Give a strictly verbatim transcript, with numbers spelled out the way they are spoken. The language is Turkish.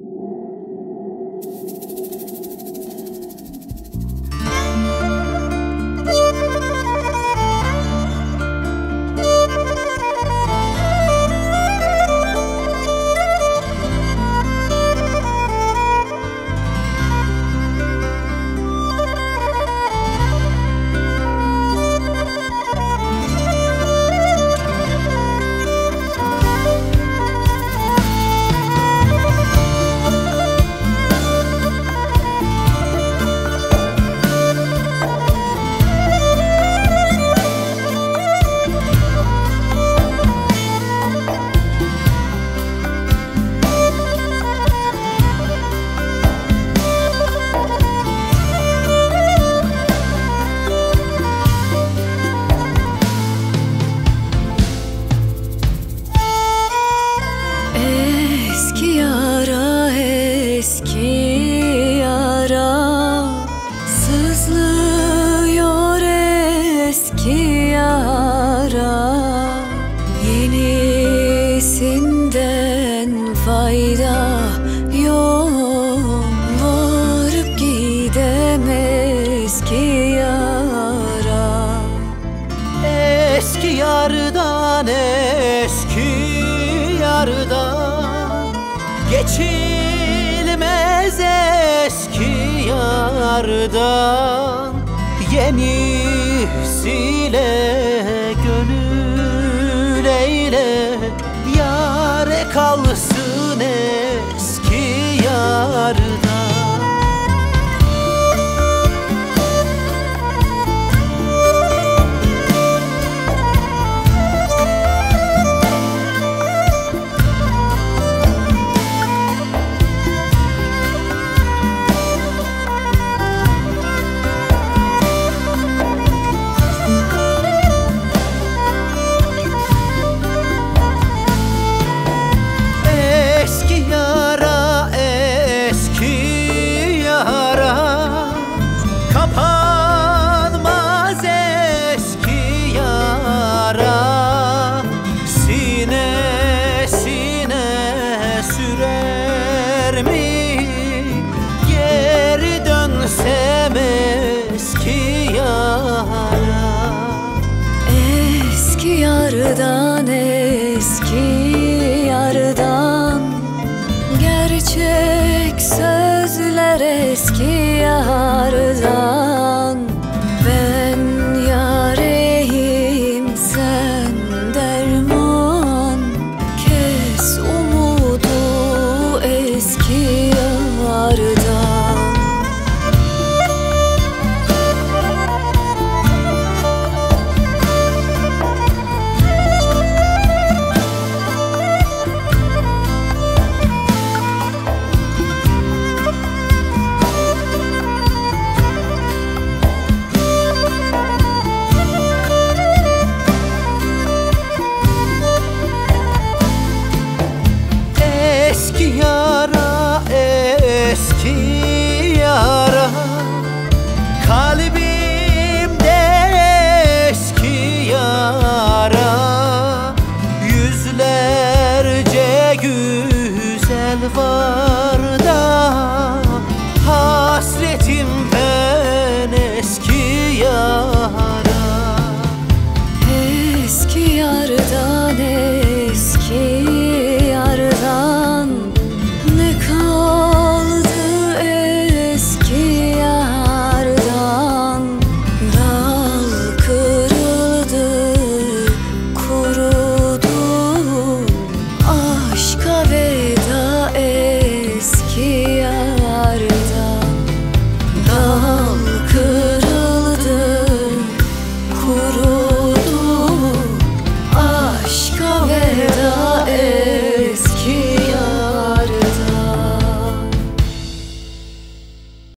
Sızlıyor eski yara, yenisinden fayda yok. Varıp gidemez ki yara. Eski yardan, eski yardan geçilmez eski yardan. Yenisiyle gönül eyle, yâre kalsın eski yardan. Kapanmaz eski yara, sinesine sürer mi? Geri dönsem eski yara. Eski yardan, eski yardan gerçek sözler eski yardan. Ben yareyim, sen derman, kes umudu eski yardan. Eski yara, eski yara, kalbimde eski yara. Yüzlerce güzel var